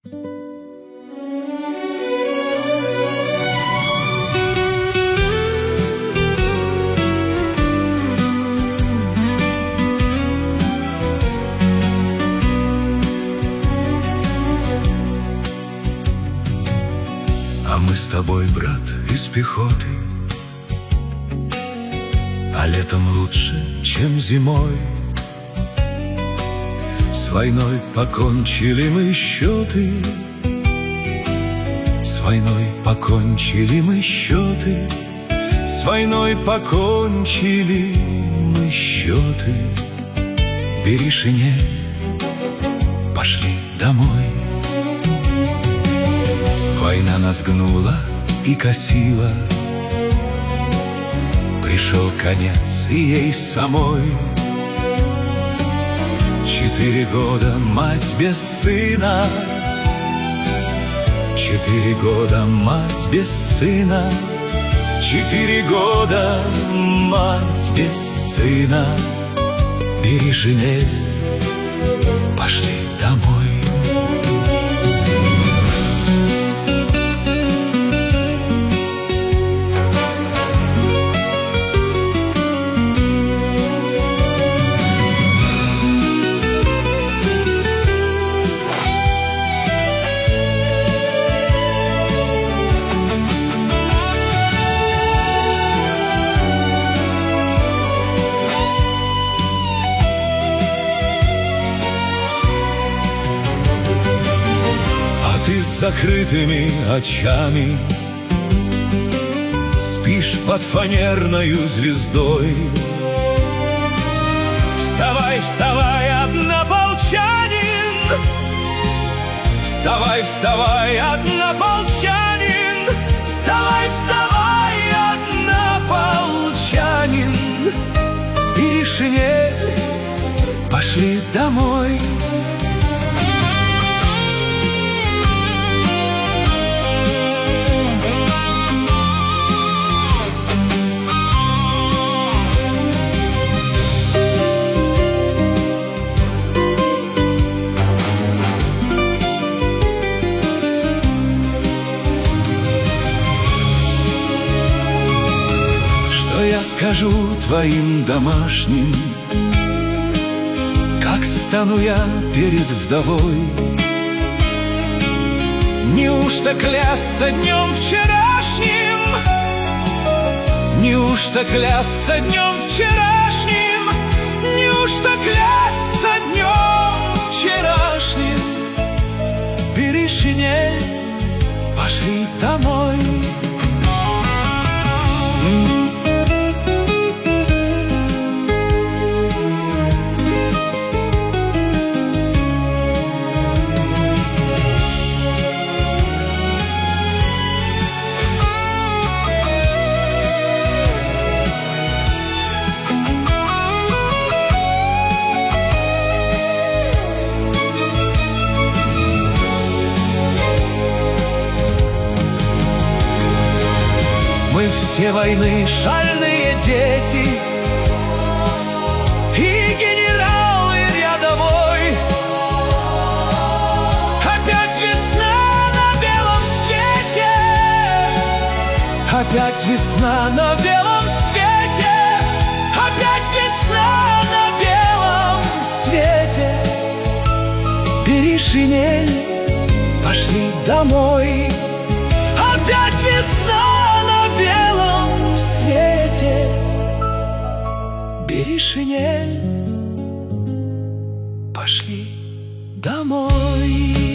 А мы с тобой, брат, из пехоты, а летом лучше, чем зимой. С войной покончили мы счеты, с войной покончили мы счеты, с войной покончили мы счеты. Бери шинель, пошли домой. Война нас гнула и косила, пришел конец и ей самой. 4 года мать без сына, 4 года мать без сына, 4 года мать без сына. Бери шинель, пошли домой. Ты с закрытыми очами спишь под фанерною звездой. Вставай, вставай, однополчанин! Вставай, вставай, однополчанин! Вставай, вставай, однополчанин! Бери шинель, пошли домой. Я скажу твоим домашним, как стану я перед вдовой? Неужто клясться днем вчерашним? Неужто клясться днем вчерашним? Неужто клясться днем вчерашним? Бери шинель, пошли домой. Мы все войны шальные дети, и генерал, и рядовой. Опять весна на белом свете, опять весна на белом свете, опять весна на белом свете. Бери шинель, пошли домой. Опять весна на белом свете. Бери шинель, пошли домой.